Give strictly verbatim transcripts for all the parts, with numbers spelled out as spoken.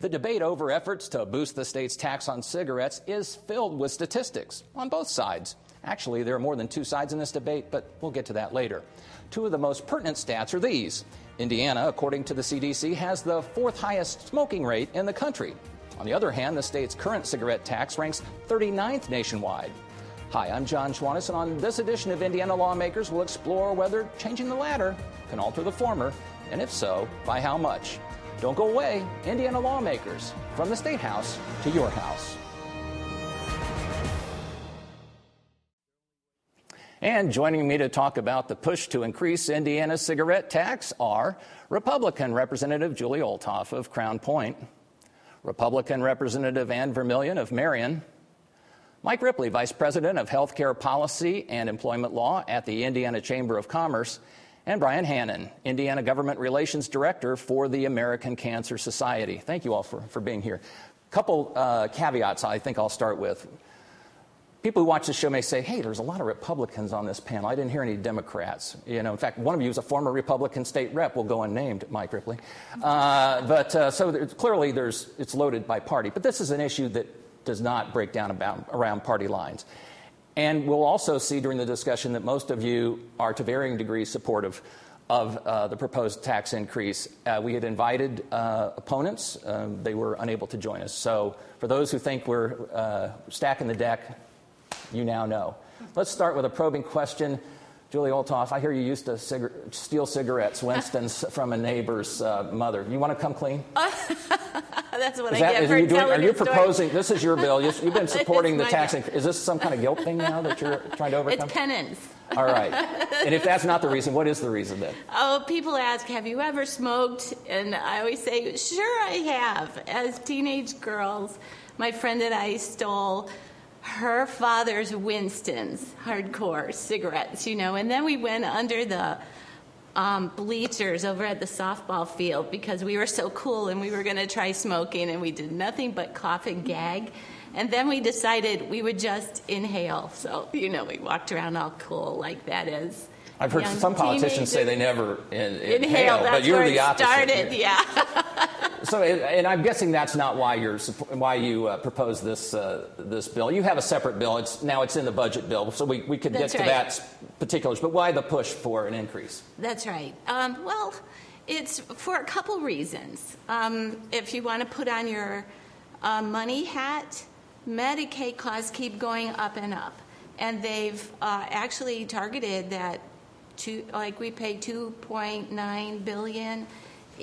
The debate over efforts to boost the state's tax on cigarettes is filled with statistics on both sides. Actually, there are more than two sides in this debate, but we'll get to that later. Two of the most pertinent stats are these. Indiana, according to the C D C, has the fourth highest smoking rate in the country. On the other hand, the state's current cigarette tax ranks thirty-ninth nationwide. Hi, I'm John Schwannis, and on this edition of Indiana Lawmakers, we'll explore whether changing the latter can alter the former, and if so, by how much. Don't go away. Indiana Lawmakers, from the State House to your house. And joining me to talk about the push to increase Indiana's cigarette tax are Republican Representative Julie Olthoff of Crown Point, Republican Representative Ann Vermillion of Marion, Mike Ripley, Vice President of Healthcare Policy and Employment Law at the Indiana Chamber of Commerce, and Brian Hannon, Indiana Government Relations Director for the American Cancer Society. Thank you all for, for being here. A couple uh, caveats I think I'll start with. People who watch the show may say, hey, there's a lot of Republicans on this panel. I didn't hear any Democrats. You know, in fact, one of you is a former Republican state rep. We'll go unnamed, Mike Ripley. Uh, but uh, so there's, clearly there's, it's loaded by party. But this is an issue that does not break down about, around party lines. And we'll also see during the discussion that most of you are to varying degrees supportive of uh, the proposed tax increase. Uh, we had invited uh, opponents. Um, they were unable to join us. So for those who think we're uh, stacking the deck, you now know. Let's start with a probing question. Julie Olthoff, I hear you used to cigar- steal cigarettes, Winston's, from a neighbor's uh, mother. You want to come clean? That's what is I that, get for you doing, telling Are you story. proposing, this is your bill, you've, you've been supporting the tax increase. Is this some kind of guilt thing now that you're trying to overcome? It's penance. All right. And if that's not the reason, what is the reason then? Oh, people ask, have you ever smoked? And I always say, sure I have. As teenage girls, my friend and I stole her father's Winston's hardcore cigarettes, you know, and then we went under the um, bleachers over at the softball field because we were so cool and we were going to try smoking, and we did nothing but cough and gag. And then we decided we would just inhale. So, you know, we walked around all cool like that is. I've heard some politicians say they never in, inhale, inhale, but you're where the it opposite. Started, yeah. So, and I'm guessing that's not why you're why you uh, proposed this uh, this bill. You have a separate bill. It's now it's in the budget bill, so we, we could That's get to right. that particulars. But why the push for an increase? That's right. Um, well, it's for a couple reasons. Um, if you want to put on your uh, money hat, Medicaid costs keep going up and up, and they've uh, actually targeted that. To, like we pay two point nine billion dollars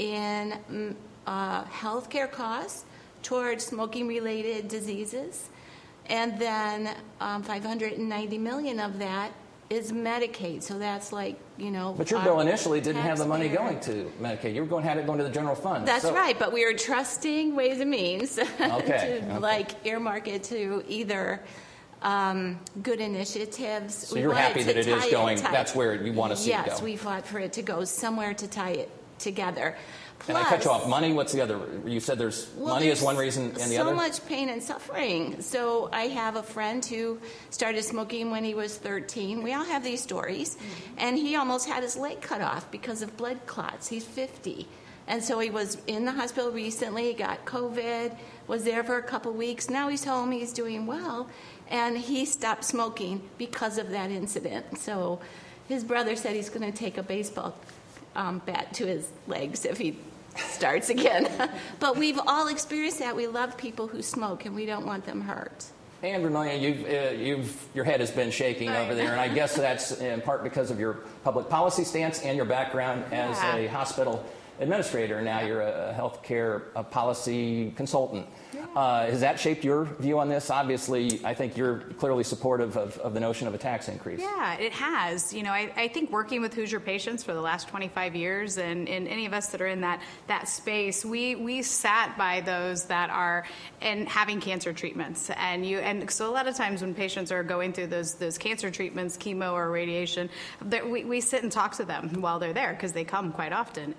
in uh, health care costs towards smoking-related diseases, and then um, five hundred ninety million dollars of that is Medicaid. So that's like, you know. But your bill initially didn't have the money going to Medicaid. You were going to have it going to the general fund. That's so. right, but we were trusting Ways and Means okay. to okay. like earmark it to either. Um, good initiatives. So we you're happy that it is going, it, that's where you want to see yes, it go. Yes, we fought for it to go somewhere to tie it together. Plus, and I cut you off. Money, what's the other? You said there's well, money there's is one reason and the so other? So much pain and suffering. So I have a friend who started smoking when he was thirteen. We all have these stories. Mm-hmm. And he almost had his leg cut off because of blood clots. He's fifty. And so he was in the hospital recently, got COVID, was there for a couple weeks. Now he's home, he's doing well. And he stopped smoking because of that incident. So his brother said he's going to take a baseball um, bat to his legs if he starts again. But we've all experienced that. We love people who smoke, and we don't want them hurt. And Vermillion, you've, uh, you've, your head has been shaking over there, and I guess that's in part because of your public policy stance and your background as yeah. a hospital administrator. Now you're a healthcare a policy consultant. Yeah. Uh, has that shaped your view on this? Obviously, I think you're clearly supportive of, of the notion of a tax increase. Yeah, it has. You know, I, I think working with Hoosier Patients for the last twenty-five years, and, and any of us that are in that that space, we we sat by those that are and having cancer treatments, and you and so a lot of times when patients are going through those those cancer treatments, chemo or radiation, that we we sit and talk to them while they're there because they come quite often, and you just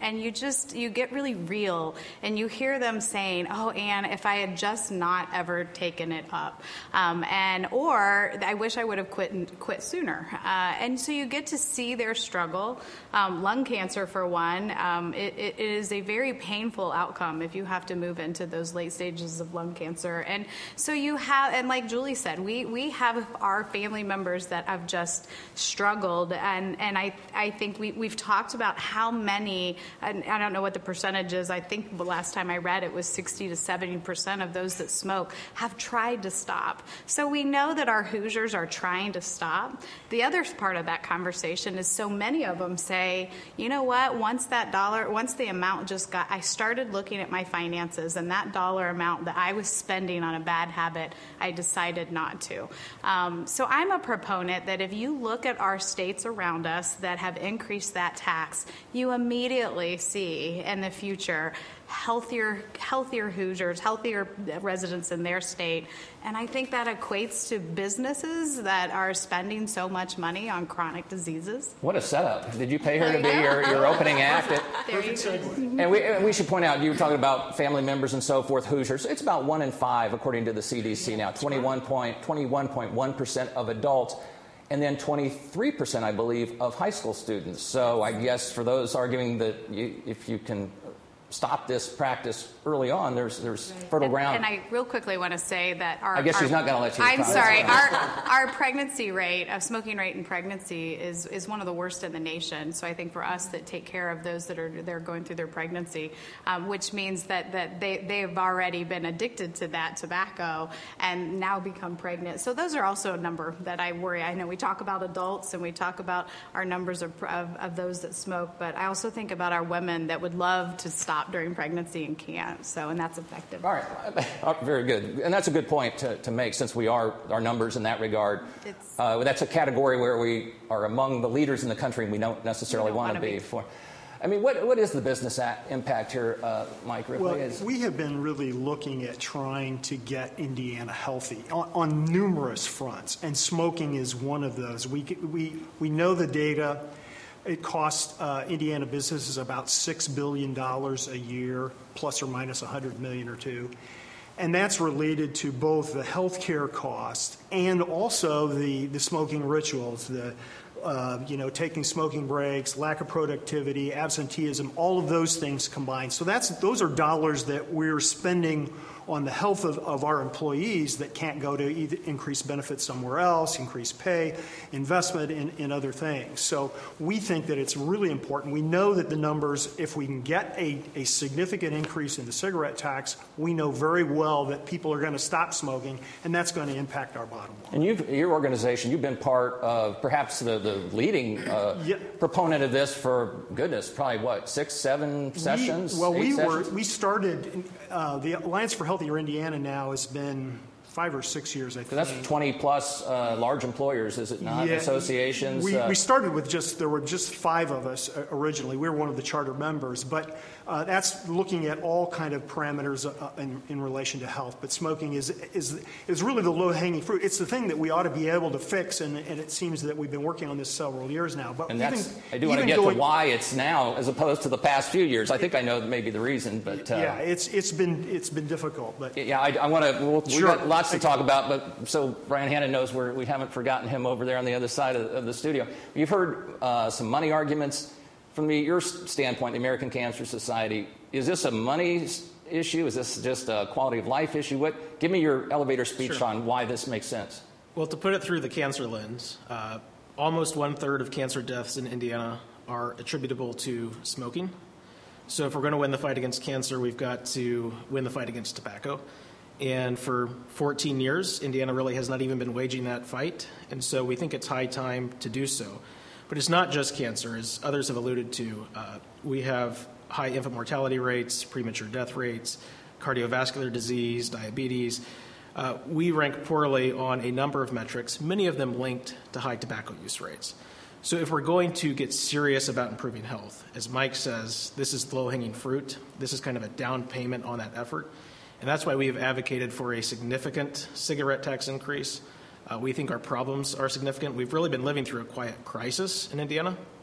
just, you get really real, and you hear them saying, oh, Ann, if I had just not ever taken it up, um, and or I wish I would have quit quit sooner. Uh, and so you get to see their struggle. Um, lung cancer, for one, um, it, it is a very painful outcome if you have to move into those late stages of lung cancer. And so you have, and like Julie said, we, we have our family members that have just struggled. And, and I, I think we, we've talked about how many, and I don't know what the percentage is, I think the last time I read it was sixty to seventy percent of those that smoke have tried to stop. So we know that our Hoosiers are trying to stop. The other part of that conversation is so many of them say, you know what, once that dollar, once the amount just got, I started looking at my finances, and that dollar amount that I was spending on a bad habit, I decided not to. Um, so I'm a proponent that if you look at our states around us that have increased that tax, you immediately see in the future healthier, healthier Hoosiers, healthier residents in their state. And I think that equates to businesses that are spending so much money on chronic diseases. What a setup. Did you pay her to be your, your opening act? There you go. And we, and we should point out, you were talking about family members and so forth, Hoosiers. It's about one in five, according to the C D C now, twenty-one point one percent of adults, and then twenty-three percent, I believe, of high school students. So I guess for those arguing that you, if you can stop this practice early on, there's there's fertile and, ground. And I real quickly want to say that our... I guess our, she's not going to let you... I'm sorry. Our our pregnancy rate, uh, smoking rate in pregnancy is, is one of the worst in the nation. So I think for us that take care of those that are they're going through their pregnancy, um, which means that, that they, they've already been addicted to that tobacco and now become pregnant. So those are also a number that I worry. I know we talk about adults and we talk about our numbers of, of, of those that smoke, but I also think about our women that would love to stop during pregnancy and can't. So, and that's effective. All right. Very good. And that's a good point to, to make, since we are our numbers in that regard. Uh, that's a category where we are among the leaders in the country and we don't necessarily want to be. be. For, I mean, what what is the business impact here, uh, Mike Ripley? Well, is, we have been really looking at trying to get Indiana healthy on, on numerous fronts, and smoking is one of those. We we we know the data. It costs uh, Indiana businesses about six billion dollars a year, plus or minus one hundred million dollars or two. And that's related to both the health care cost and also the, the smoking rituals, the uh, you know, taking smoking breaks, lack of productivity, absenteeism, all of those things combined. So that's those are dollars that we're spending on the health of, of our employees that can't go to either increase benefits somewhere else, increase pay, investment in, in other things. So we think that it's really important. We know that the numbers, if we can get a, a significant increase in the cigarette tax, we know very well that people are going to stop smoking, and that's going to impact our bottom line. And you've, your organization, you've been part of perhaps the, the leading uh, yeah. proponent of this for, goodness, probably what, six, seven sessions? We, well, we sessions? were we started uh, the Alliance for Healthier Indiana now has been five or six years, I think. That's twenty plus uh, large employers, is it not? Yeah, Associations. We, uh, we started with just there were just five of us originally. We were one of the charter members, but uh, that's looking at all kind of parameters uh, in, in relation to health. But smoking is is is really the low hanging fruit. It's the thing that we ought to be able to fix, and, and it seems that we've been working on this several years now. But and even, that's, I do want to get going, to why it's now as opposed to the past few years. I think I know maybe the reason, but uh, yeah, it's it's been it's been difficult. But yeah, I, I want to. We'll, sure. We've got lots to talk about, but so Brian Hannon knows we're, we haven't forgotten him over there on the other side of, of the studio. You've heard uh, some money arguments from the, your standpoint, the American Cancer Society. Is this a money issue? Is this just a quality of life issue? What? Give me your elevator speech Sure. on why this makes sense. Well, to put it through the cancer lens, uh, almost one third of cancer deaths in Indiana are attributable to smoking. So if we're going to win the fight against cancer, we've got to win the fight against tobacco. And for fourteen years, Indiana really has not even been waging that fight. And so we think it's high time to do so. But it's not just cancer, as others have alluded to. Uh, we have high infant mortality rates, premature death rates, cardiovascular disease, diabetes. Uh, we rank poorly on a number of metrics, many of them linked to high tobacco use rates. So if we're going to get serious about improving health, as Mike says, this is low-hanging fruit. This is kind of a down payment on that effort. And that's why we have advocated for a significant cigarette tax increase. Uh, we think our problems are significant. We've really been living through a quiet crisis in Indiana.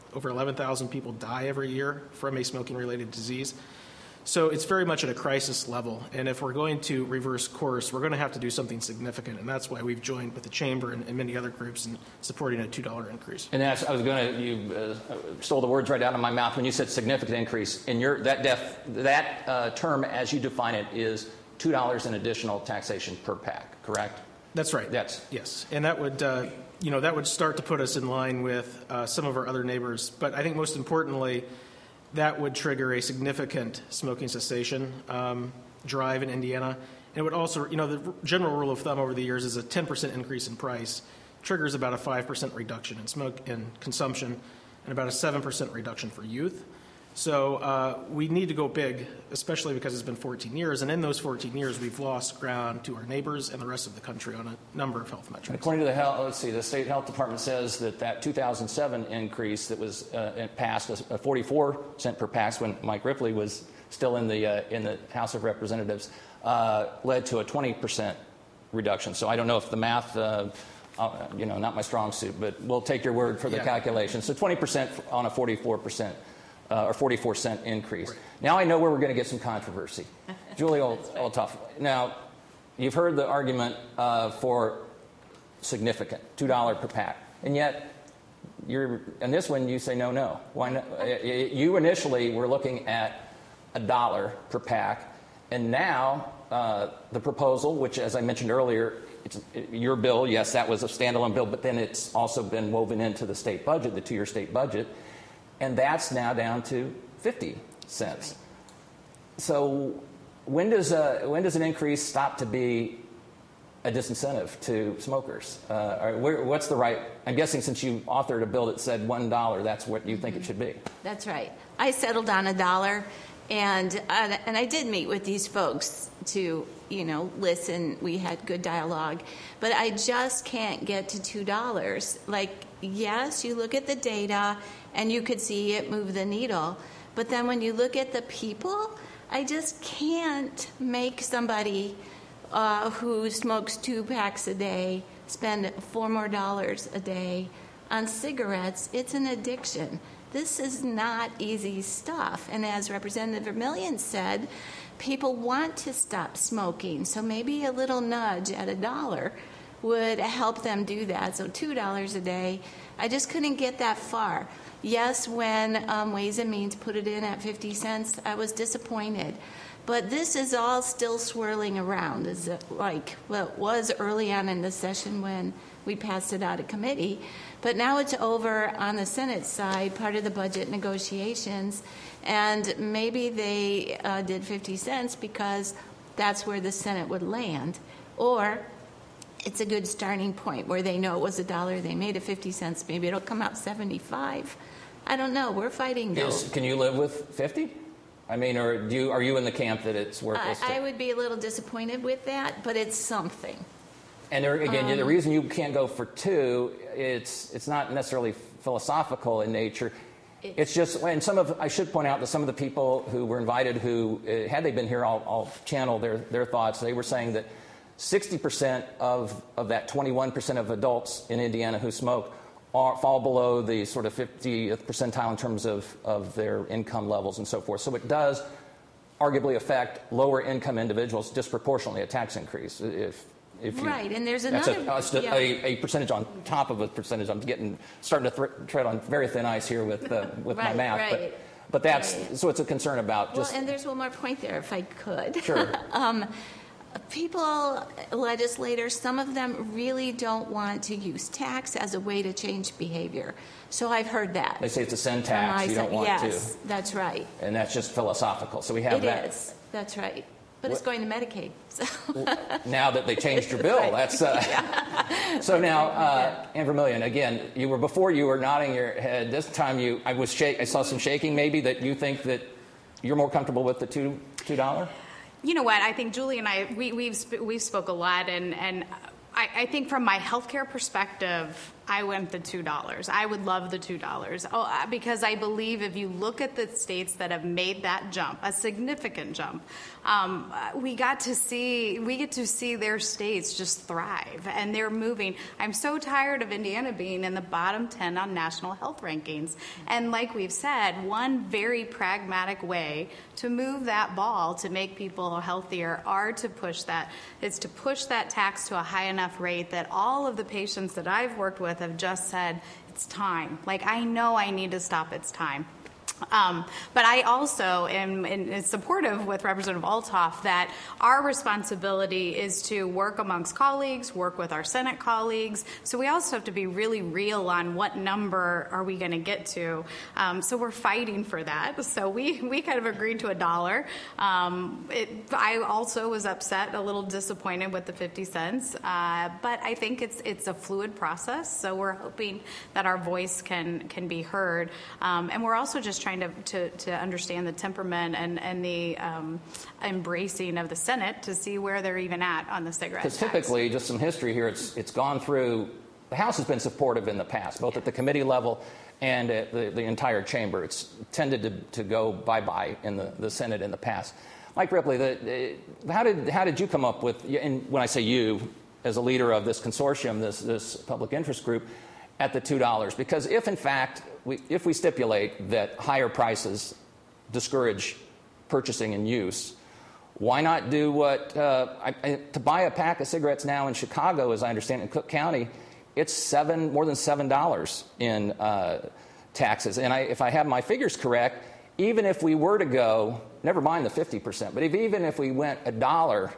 over eleven thousand people die every year from a smoking-related disease. So it's very much at a crisis level. And if we're going to reverse course, we're going to have to do something significant. And that's why we've joined with the Chamber and, and many other groups in supporting a two dollar increase. And that's, I was going to, you uh, stole the words right out of my mouth when you said significant increase. In your, that, def, that uh, term, as you define it, is two dollars in additional taxation per pack, correct? That's right. That's yes. And that would, uh, you know, that would start to put us in line with uh, some of our other neighbors. But I think most importantly, that would trigger a significant smoking cessation um, drive in Indiana. And it would also, you know, the general rule of thumb over the years is a ten percent increase in price triggers about a five percent reduction in smoke in consumption and about a seven percent reduction for youth. So uh, we need to go big, especially because it's been fourteen years. And in those fourteen years, we've lost ground to our neighbors and the rest of the country on a number of health metrics. According to the health, let's see, the state health department says that that two thousand seven increase that was uh, passed, a forty-four cent per pack when Mike Ripley was still in the uh, in the House of Representatives, uh, led to a twenty percent reduction. So I don't know if the math, uh, uh, you know, not my strong suit, but we'll take your word for the yeah. calculation. So twenty percent on a forty-four percent. Uh, or forty-four cent increase. Right. Now I know where we're going to get some controversy. Julie Olthoff. Now, you've heard the argument uh, for significant, two dollars per pack. And yet, you're, in this one, you say no, no. Why not? You initially were looking at a dollar per pack. And now, uh, the proposal, which, as I mentioned earlier, it's your bill, yes, that was a standalone bill, but then it's also been woven into the state budget, the two-year state budget. And that's now down to fifty cents. So when does, a, when does an increase stop to be a disincentive to smokers? Uh, or where, what's the right, I'm guessing since you authored a bill that said one dollar, that's what you think it should be. That's right. I settled on a dollar, and, uh, and I did meet with these folks to, you know, listen. We had good dialogue. But I just can't get to two dollars. Like, yes, you look at the data, and you could see it move the needle. But then when you look at the people, I just can't make somebody uh, who smokes two packs a day spend four more dollars a day on cigarettes. It's an addiction. This is not easy stuff. And as Representative Vermillion said, people want to stop smoking. So maybe a little nudge at a dollar would help them do that. So two dollars a day, I just couldn't get that far. Yes, when um, Ways and Means put it in at fifty cents, I was disappointed. But this is all still swirling around, is it like, well, it was early on in the session when we passed it out of committee. But now it's over on the Senate side, part of the budget negotiations. And maybe they uh, did fifty cents because that's where the Senate would land. Or it's a good starting point where they know it was a dollar, they made it fifty cents, maybe it'll come out seventy-five. I don't know. We're fighting though. Is, can you live with fifty? I mean, or do you, are you in the camp that it's worthless? I, I would be a little disappointed with that, but it's something. And there, again, Um, the reason you can't go for two, it's it's not necessarily philosophical in nature. It, It's just, and some of, I should point out that some of the people who were invited who, uh, had they been here, I'll, I'll channel their, their thoughts. They were saying that sixty percent of, of that twenty-one percent of adults in Indiana who smoke are, fall below the sort of fiftieth percentile in terms of, of their income levels and so forth. So it does arguably affect lower income individuals disproportionately, a tax increase. If, if you, right, and there's that's another... a, that's a, yeah. a, a percentage on top of a percentage. I'm getting starting to th- tread on very thin ice here with, uh, with Right, my math. right. But, but that's, Right. so it's a concern about just... Well, and there's one more point there, if I could. Sure. um, people, legislators, some of them really don't want to use tax as a way to change behavior. So I've heard that. They say it's a sin from my tax. You don't side. want yes, to. that's right. And that's just philosophical. So we have It that. is. That's right. But What- it's going to Medicaid. So. Now that they changed your bill, Right. that's uh, so now uh, Ann Vermillion, again, you were before you were nodding your head. This time you, I was shake, I saw some shaking. Maybe that you think that you're more comfortable with the two two dollar. You know what? I think Julie and I we we've sp- we've spoke a lot, and and I, I think from my healthcare perspective, I went the two dollars. I would love the two dollars. Oh, because I believe if you look at the states that have made that jump, a significant jump, um, we got to see, we get to see their states just thrive, and they're moving. I'm so tired of Indiana being in the bottom ten on national health rankings. And like we've said, one very pragmatic way to move that ball to make people healthier are to push that, is to push that tax to a high enough rate that all of the patients that I've worked with have just said, it's time. Like, I know I need to stop, it's time. Um, but I also am, am supportive with Representative Althoff that our responsibility is to work amongst colleagues, work with our Senate colleagues. So we also have to be really real on what number are we going to get to. Um, so we're fighting for that. So we, we kind of agreed to a dollar. Um, it, I also was upset, a little disappointed with the fifty cents. Uh, but I think it's it's a fluid process. So we're hoping that our voice can can be heard. Um, and we're also just trying to, to, to understand the temperament and, and the um, embracing of the Senate to see where they're even at on the cigarette tax. Because typically, just some history here, it's it's gone through, the House has been supportive in the past, both at the committee level and at the, the entire chamber. It's tended to, to go bye-bye in the, the Senate in the past. Mike Ripley, the, the, how did how did you come up with, and when I say you, as a leader of this consortium, this, this public interest group, at the two dollars? Because if, in fact, we, if we stipulate that higher prices discourage purchasing and use, why not do what, uh, I, I, to buy a pack of cigarettes now in Chicago, as I understand it, in Cook County, it's seven, more than seven dollars in uh, taxes. And I, if I have my figures correct, even if we were to go, never mind the fifty percent, but if, even if we went a dollar,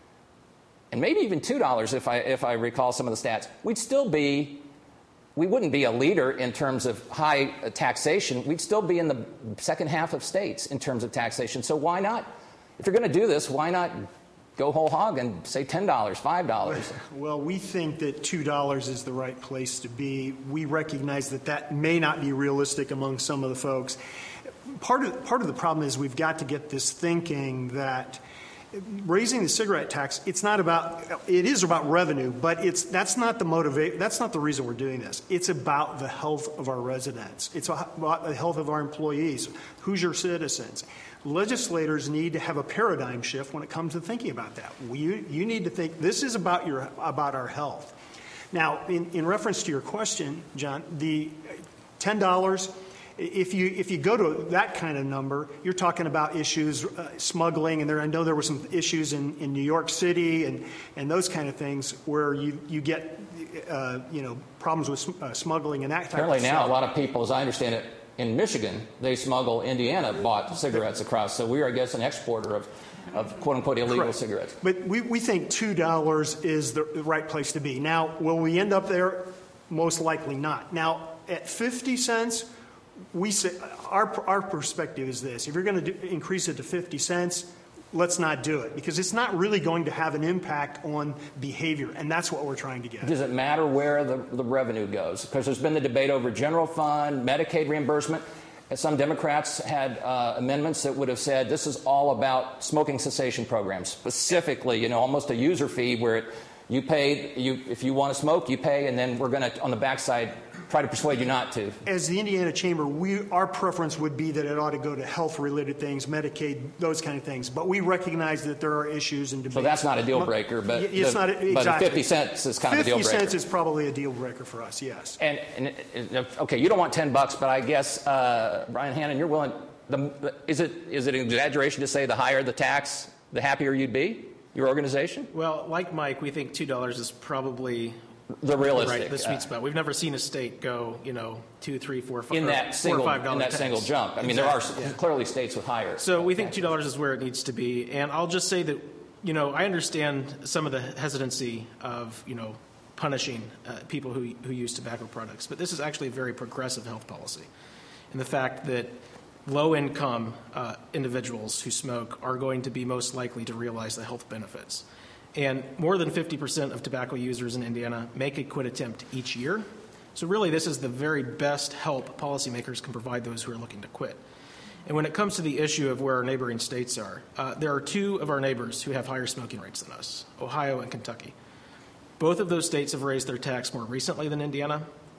and maybe even two dollars if I, if I recall some of the stats, we'd still be, we wouldn't be a leader in terms of high taxation. We'd still be in the second half of states in terms of taxation. So why not, if you're going to do this, why not go whole hog and say ten dollars, five dollars? Well, we think that two dollars is the right place to be. We recognize that that may not be realistic among some of the folks. Part of, part of the problem is we've got to get this thinking that raising the cigarette tax, it's not about, it is about revenue, but it's, that's not the motivate, that's not the reason we're doing this. It's about the health of our residents. It's about the health of our employees, Hoosier citizens. Legislators need to have a paradigm shift when it comes to thinking about that. We, you need to think this is about your, about our health. Now, in, in reference to your question, John, the ten dollars, If you if you go to that kind of number, you're talking about issues, uh, smuggling, and there I know there were some issues in, in New York City and, and those kind of things where you you get uh, you know problems with uh, smuggling and that type Apparently of stuff. now a lot of people, as I understand it, in Michigan, they smuggle Indiana bought cigarettes across. So we are, I guess, an exporter of, of quote unquote illegal Correct. cigarettes. But we, we think two dollars is the right place to be. Now, will we end up there? Most likely not. Now, at fifty cents. We say our our perspective is this: if you're going to do, increase it to fifty cents, let's not do it because it's not really going to have an impact on behavior, and that's what we're trying to get. Does it matter where the, the revenue goes? Because there's been the debate over general fund, Medicaid reimbursement. And some Democrats had uh, amendments that would have said this is all about smoking cessation programs, specifically, you know, almost a user fee where it, you pay, you if you want to smoke, you pay, and then we're going to on the backside try to persuade you not to. As the Indiana Chamber, we our preference would be that it ought to go to health-related things, Medicaid, those kind of things. But we recognize that there are issues and debates. So that's not a deal breaker, but it's the, not exactly. But fifty cents is kind of a deal breaker. fifty cents is probably a deal breaker for us. Yes. And, and okay, you don't want ten bucks, but I guess uh, Brian Hannon, you're willing. The, the, is it is it an exaggeration to say the higher the tax, the happier you'd be? Your organization? Well, like Mike, we think two dollars is probably the realistic, right, the sweet uh, spot. We've never seen a state go, you know, two, three, four, five, in that single four or five dollar in that tax. single jump. I mean, exactly. there are yeah. clearly states with higher. So we think two dollars is where it needs to be. And I'll just say that, you know, I understand some of the hesitancy of, you know, punishing uh, people who who use tobacco products, but this is actually a very progressive health policy, and the fact that low-income uh, individuals who smoke are going to be most likely to realize the health benefits. And more than fifty percent of tobacco users in Indiana make a quit attempt each year. So really, this is the very best help policymakers can provide those who are looking to quit. And when it comes to the issue of where our neighboring states are, uh, there are two of our neighbors who have higher smoking rates than us, Ohio and Kentucky. Both of those states have raised their tax more recently than Indiana,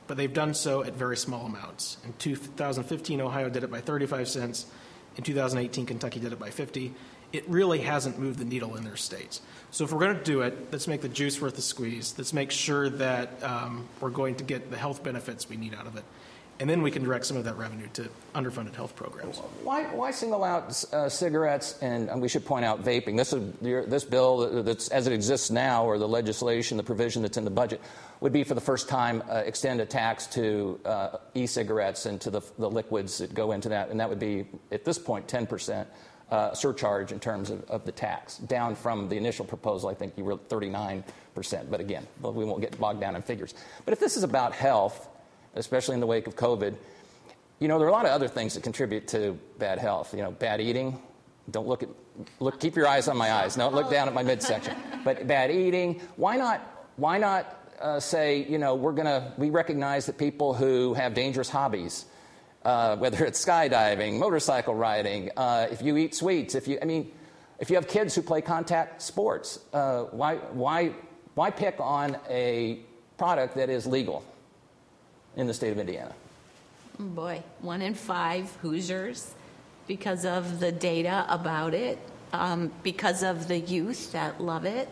but they've done so at very small amounts. In two thousand fifteen, Ohio did it by thirty-five cents. In two thousand eighteen, Kentucky did it by fifty. It really hasn't moved the needle in their states. So if we're going to do it, let's make the juice worth the squeeze. Let's make sure that um, we're going to get the health benefits we need out of it. And then we can direct some of that revenue to underfunded health programs. Why, why single out uh, cigarettes? And, and we should point out vaping. This, is, this bill, that's, as it exists now, or the legislation, the provision that's in the budget, would be for the first time uh, extend a tax to uh, e-cigarettes and to the, the liquids that go into that. And that would be, at this point, ten percent uh, surcharge in terms of, of the tax, down from the initial proposal. I think you were thirty-nine percent. But again, we won't get bogged down in figures. But if this is about health, especially in the wake of COVID, you know, there are a lot of other things that contribute to bad health. You know, bad eating. Don't look at, look, keep your eyes on my eyes. Don't look down at my midsection. But bad eating. Why not, why not uh, say, you know, we're going to, we recognize that people who have dangerous hobbies, uh, whether it's skydiving, motorcycle riding, uh, if you eat sweets, if you, I mean, if you have kids who play contact sports, uh, why, why, why pick on a product that is legal in the state of Indiana? Boy, one in five Hoosiers, because of the data about it, um, because of the youth that love it.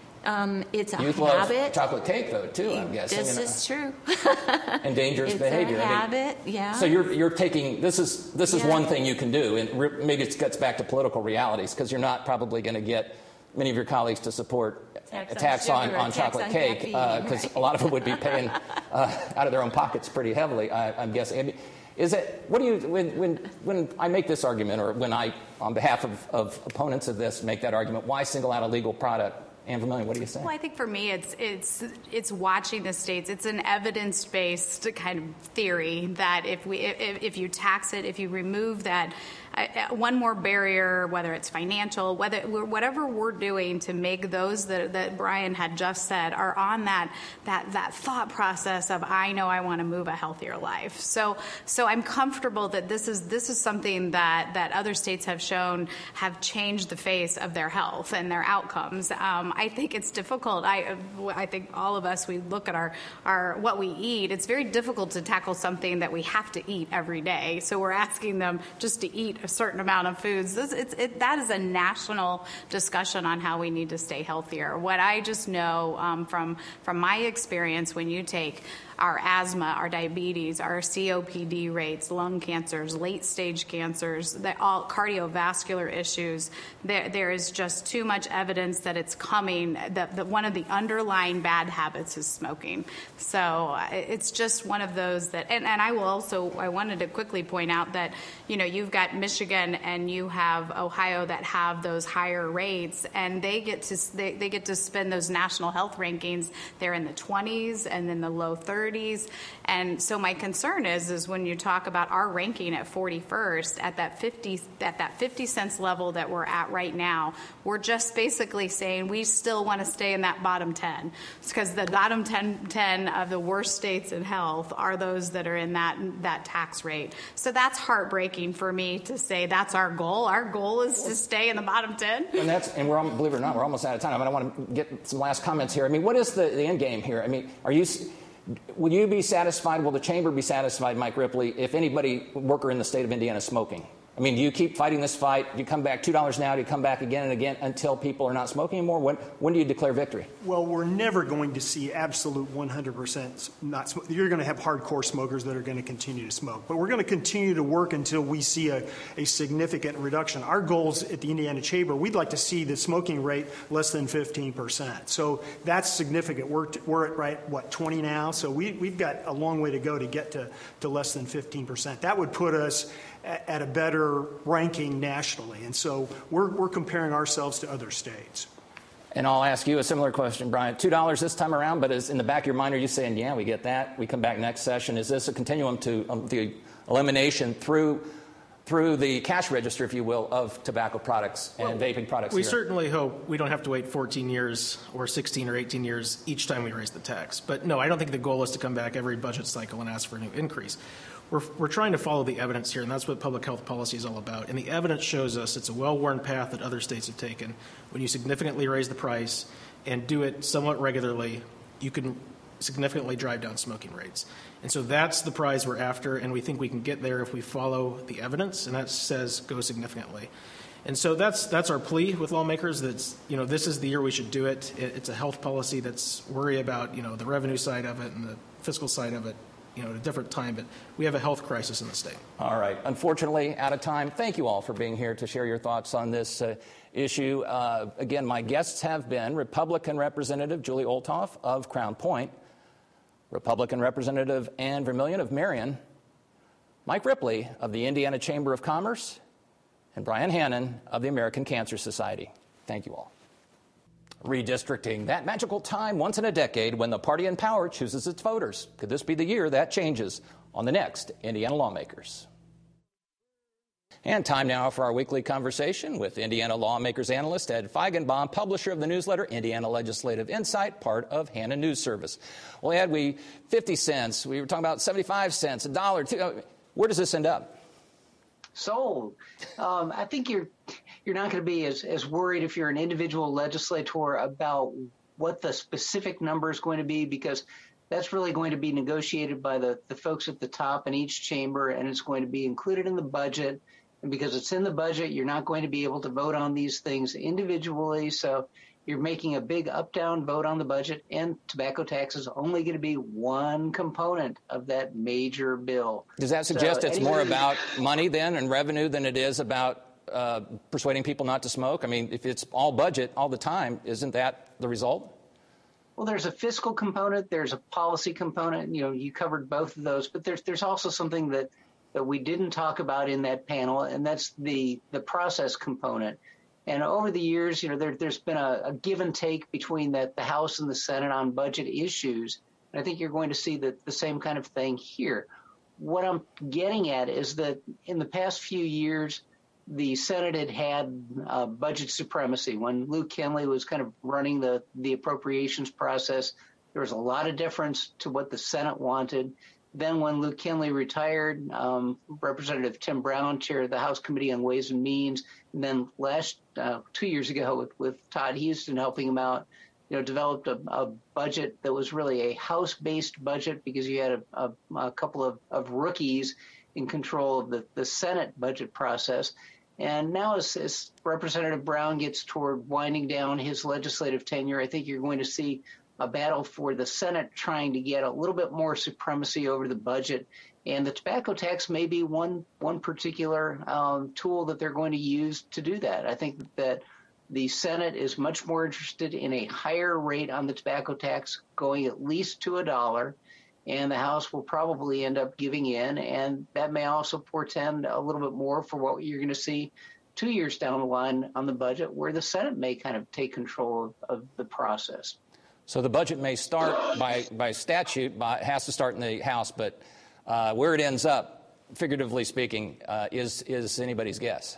Um, it's a youth habit. Love chocolate cake, though, too, I'm guessing. This and, is true. and dangerous it's behavior. It's a I mean, habit, yeah. So you're you're taking this is this is yeah. one thing you can do, and re- maybe it gets back to political realities because you're not probably going to get many of your colleagues to support tax a tax on, on, sugar, on tax chocolate on cake caffeine, because right. a lot of them would be paying uh, out of their own pockets pretty heavily. I, I'm guessing. I mean, is it what do you when when when I make this argument, or when I, on behalf of, of opponents of this, make that argument? Why single out a legal product? Anne Vermillion, what do you say? Well, I think for me, it's it's it's watching the states. It's an evidence-based kind of theory that if we if, if you tax it, if you remove that uh, one more barrier, whether it's financial, whether whatever we're doing to make those that that Brian had just said are on that that that thought process of I know I want to move a healthier life. So so I'm comfortable that this is this is something that that other states have shown have changed the face of their health and their outcomes. Um, I think it's difficult. I I think all of us, we look at our, our what we eat. It's very difficult to tackle something that we have to eat every day. So we're asking them just to eat a certain amount of foods. This, it's, it, that is a national discussion on how we need to stay healthier. What I just know um, from from my experience, when you take our asthma, our diabetes, our C O P D rates, lung cancers, late-stage cancers, the, all cardiovascular issues, there, there is just too much evidence that it's coming, that, that one of the underlying bad habits is smoking. So it's just one of those that, and, and I will also, I wanted to quickly point out that, you know, you've got Michigan and you have Ohio that have those higher rates, and they get to, they, they get to spend those national health rankings. They're in the twenties and then the low thirties. And so my concern is, is when you talk about our ranking at forty-first, at that fifty, at that fifty cents level that we're at right now, we're just basically saying we still want to stay in that bottom ten. It's because the bottom ten, ten of the worst states in health are those that are in that that tax rate. So that's heartbreaking for me to say that's our goal. Our goal is to stay in the bottom ten. And that's, and we're, believe it or not, we're almost out of time. I mean, I want to get some last comments here. I mean, what is the, the end game here? I mean, are you... Will you be satisfied, will the chamber be satisfied, Mike Ripley, if anybody, worker in the state of Indiana, is smoking? I mean, do you keep fighting this fight? Do you come back two dollars now? Do you come back again and again until people are not smoking anymore? When, when do you declare victory? Well, we're never going to see absolute one hundred percent not smoke. You're going to have hardcore smokers that are going to continue to smoke. But we're going to continue to work until we see a, a significant reduction. Our goals at the Indiana Chamber, we'd like to see the smoking rate less than fifteen percent. So that's significant. We're, t- we're at, right, what, twenty now? So we, we've got a long way to go to get to, to less than fifteen percent. That would put us at a better ranking nationally. And so we're, we're comparing ourselves to other states. And I'll ask you a similar question, Brian. two dollars this time around, but is in the back of your mind, are you saying, yeah, we get that, we come back next session? Is this a continuum to um, the elimination through through the cash register, if you will, of tobacco products and well, vaping products We here? certainly hope we don't have to wait fourteen years or sixteen or eighteen years each time we raise the tax. But no, I don't think the goal is to come back every budget cycle and ask for a new increase. We're, we're trying to follow the evidence here, and that's what public health policy is all about. And the evidence shows us it's a well-worn path that other states have taken. When you significantly raise the price and do it somewhat regularly, you can significantly drive down smoking rates. And so that's the prize we're after, and we think we can get there if we follow the evidence, and that says go significantly. And so that's that's our plea with lawmakers. That's, you know, this is the year we should do it. it. It's a health policy that's worry about, you know, the revenue side of it and the fiscal side of it, you know, at a different time. But we have a health crisis in the state. All right. Unfortunately, out of time. Thank you all for being here to share your thoughts on this uh, issue. Uh, again, my guests have been Republican Representative Julie Olthoff of Crown Point, Republican Representative Ann Vermillion of Marion, Mike Ripley of the Indiana Chamber of Commerce, and Brian Hannon of the American Cancer Society. Thank you all. Redistricting, that magical time once in a decade when the party in power chooses its voters. Could this be the year that changes? On the next Indiana Lawmakers. And time now for our weekly conversation with Indiana Lawmakers analyst Ed Feigenbaum, publisher of the newsletter Indiana Legislative Insight, part of Hannon News Service. Well, Ed, we fifty cents, we were talking about seventy-five cents, a dollar, two. Where does this end up? Sold. Um, I think you're you're not going to be as, as worried if you're an individual legislator about what the specific number is going to be, because that's really going to be negotiated by the, the folks at the top in each chamber, and it's going to be included in the budget. And because it's in the budget, you're not going to be able to vote on these things individually. So you're making a big up-down vote on the budget, and tobacco tax is only going to be one component of that major bill. Does that suggest so it's more about money then and revenue than it is about uh, persuading people not to smoke? I mean, if it's all budget all the time, isn't that the result? Well, there's a fiscal component, there's a policy component. You know, you covered both of those, but there's there's also something that, that we didn't talk about in that panel, and that's the the process component. And over the years, you know, there, there's been a, a give and take between the, the House and the Senate on budget issues. And I think you're going to see the, the same kind of thing here. What I'm getting at is that in the past few years, the Senate had had uh, budget supremacy. When Luke Kenley was kind of running the, the appropriations process, there was a lot of deference to what the Senate wanted. Then when Luke Kenley retired, um, Representative Tim Brown chaired the House Committee on Ways and Means. And then last uh, two years ago with, with Todd Houston helping him out, you know, developed a, a budget that was really a House-based budget because you had a, a, a couple of, of rookies in control of the, the Senate budget process. And now as, as Representative Brown gets toward winding down his legislative tenure, I think you're going to see a battle for the Senate trying to get a little bit more supremacy over the budget. And the tobacco tax may be one one particular um, tool that they're going to use to do that. I think that the Senate is much more interested in a higher rate on the tobacco tax, going at least to a dollar, and the House will probably end up giving in. And that may also portend a little bit more for what you're going to see two years down the line on the budget, where the Senate may kind of take control of, of the process. So the budget may start by, by statute, by, it has to start in the House, but uh, where it ends up, figuratively speaking, uh, is, is anybody's guess.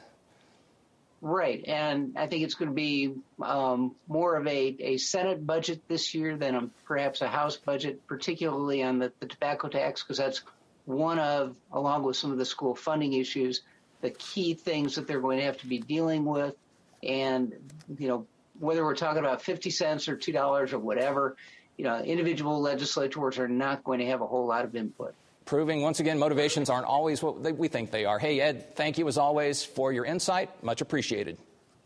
Right, and I think it's going to be um, more of a, a Senate budget this year than a, perhaps a House budget, particularly on the, the tobacco tax, because that's one of, along with some of the school funding issues, the key things that they're going to have to be dealing with. And, you know, whether we're talking about fifty cents or two dollars or whatever, you know, individual legislators are not going to have a whole lot of input. Proving, once again, motivations aren't always what they, we think they are. Hey, Ed, thank you as always for your insight. Much appreciated.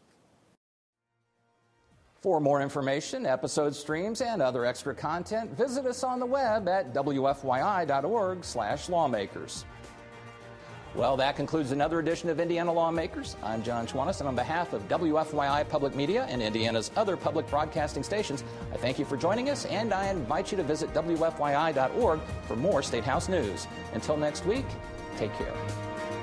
For more information, episode streams, and other extra content, visit us on the web at W F Y I dot org slash lawmakers. Well, that concludes another edition of Indiana Lawmakers. I'm John Schwannis, and on behalf of W F Y I Public Media and Indiana's other public broadcasting stations, I thank you for joining us, and I invite you to visit W F Y I dot org for more State House news. Until next week, take care.